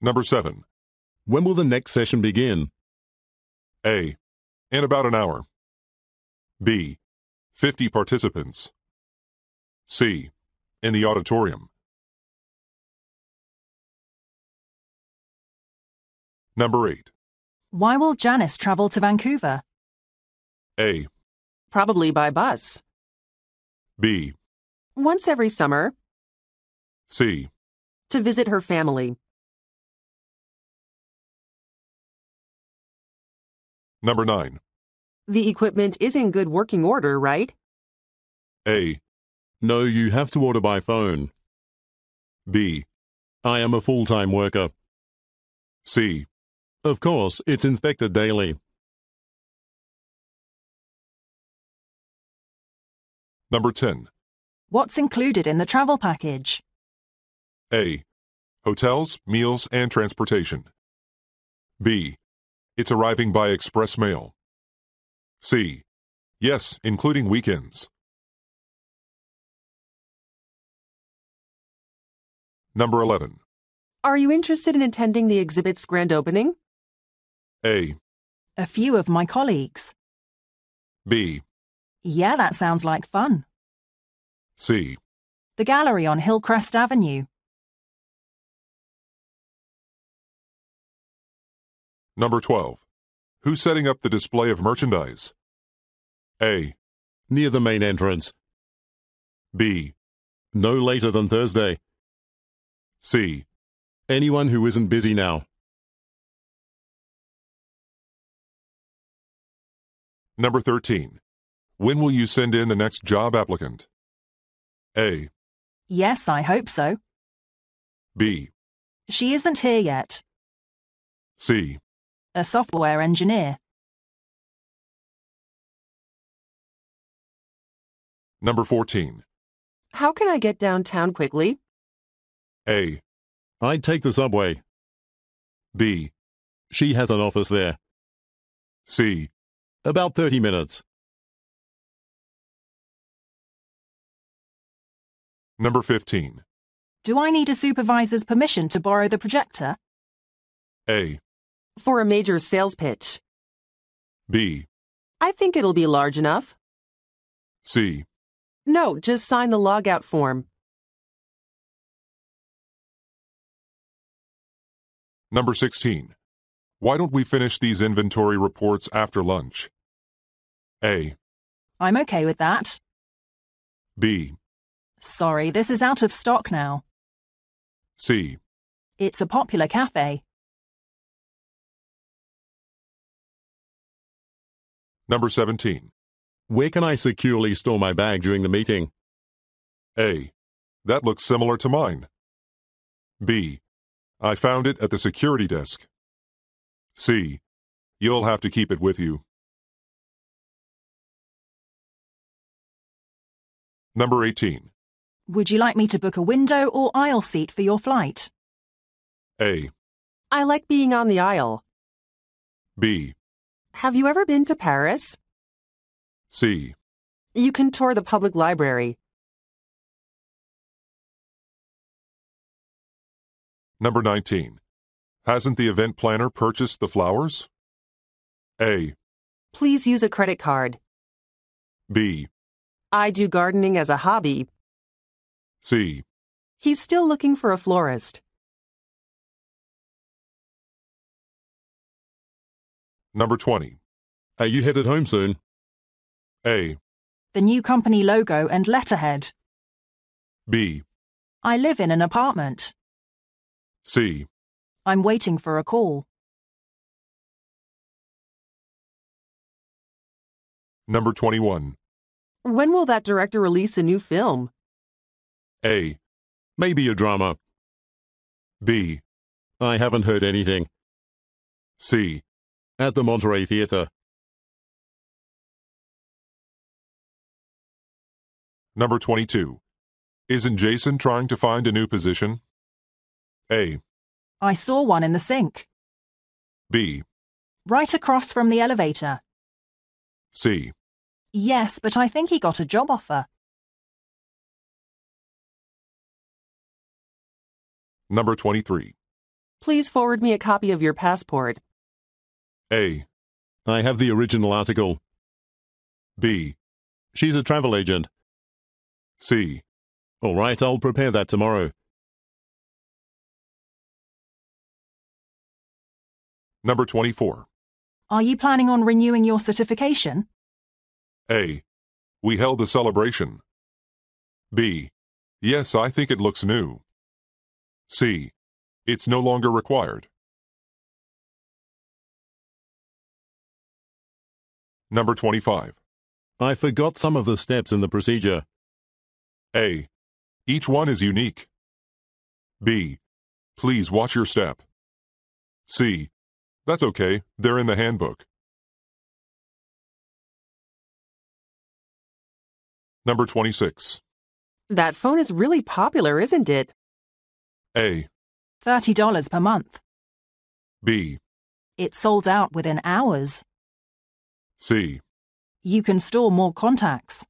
Number 7. When will the next session begin? A. In about an hour. B. 50 participants. C. In the auditorium. Number 8. Why will Janice travel to Vancouver? A. Probably by bus. B. Once every summer. C. To visit her family. Number 9. The equipment is in good working order, right? A. No, you have to order by phone. B. I am a full-time worker. C. Of course, it's inspected daily. Number 10. What's included in the travel package? A. Hotels, meals, and transportation. B. It's arriving by express mail. C. Yes, including weekends. Number 11. Are you interested in attending the exhibit's grand opening? A. A few of my colleagues. B. Yeah, that sounds like fun. C. The gallery on Hillcrest Avenue. Number 12. Who's setting up the display of merchandise? A. Near the main entrance. B. No later than Thursday. C. Anyone who isn't busy now. Number 13. When will you send in the next job applicant? A. Yes, I hope so. B. She isn't here yet. C. A software engineer. Number 14. How can I get downtown quickly? A. I'd take the subway. B. She has an office there. C. About 30 minutes. Number 15. Do I need a supervisor's permission to borrow the projector? A. For a major sales pitch. B. I think it'll be large enough. C. No, just sign the logout form. Number 16. Why don't we finish these inventory reports after lunch? A. I'm okay with that. B. Sorry, this is out of stock now. C. It's a popular cafe. Number 17. Where can I securely store my bag during the meeting? A. That looks similar to mine. B. I found it at the security desk. C. You'll have to keep it with you. Number 18. Would you like me to book a window or aisle seat for your flight? A. I like being on the aisle. B. Have you ever been to Paris? C. You can tour the public library. Number 19. Hasn't the event planner purchased the flowers? A. Please use a credit card. B. I do gardening as a hobby. C. He's still looking for a florist. Number 20. Are you headed home soon? A. The new company logo and letterhead. B. I live in an apartment. C. I'm waiting for a call. Number 21. When will that director release a new film? A. Maybe a drama. B. I haven't heard anything. C. At the Monterey Theatre. Number 22. Isn't Jason trying to find a new position? A. I saw one in the sink. B. Right across from the elevator. C. Yes, but I think he got a job offer. Number 23. Please forward me a copy of your passport. A. I have the original article. B. She's a travel agent. C. All right, I'll prepare that tomorrow. Number 24. Are you planning on renewing your certification? A. We held a celebration. B. Yes, I think it looks new. C. It's no longer required. Number 25. I forgot some of the steps in the procedure. A. Each one is unique. B. Please watch your step. C. That's okay, they're in the handbook. Number 26. That phone is really popular, isn't it? A. $30 per month. B. It's sold out within hours. C. You can store more contacts.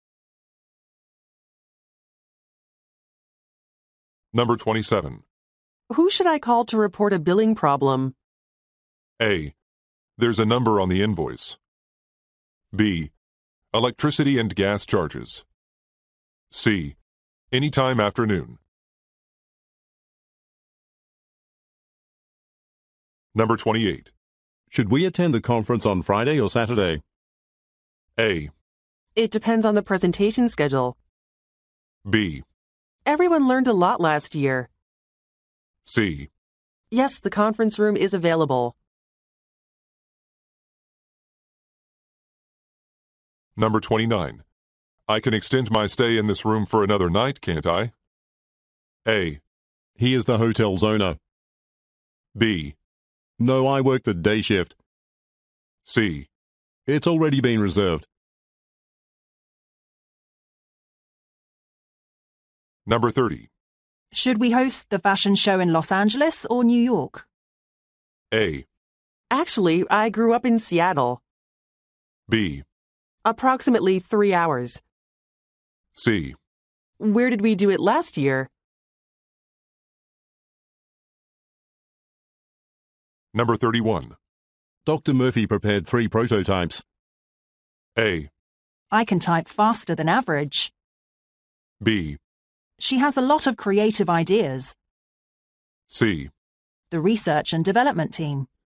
Number 27. Who should I call to report a billing problem? A. There's a number on the invoice. B. Electricity and gas charges. C. Anytime afternoon. Number 28. Should we attend the conference on Friday or Saturday? A. It depends on the presentation schedule. B. Everyone learned a lot last year. C. Yes, the conference room is available. Number 29. I can extend my stay in this room for another night, can't I? A. He is the hotel's owner. B. No, I work the day shift. C. It's already been reserved. Number 30. Should we host the fashion show in Los Angeles or New York? A. Actually, I grew up in Seattle. B. Approximately 3 hours. C. Where did we do it last year? Number 31. Dr. Murphy prepared 3 prototypes. A. I can type faster than average. B. She has a lot of creative ideas. C. The research and development team.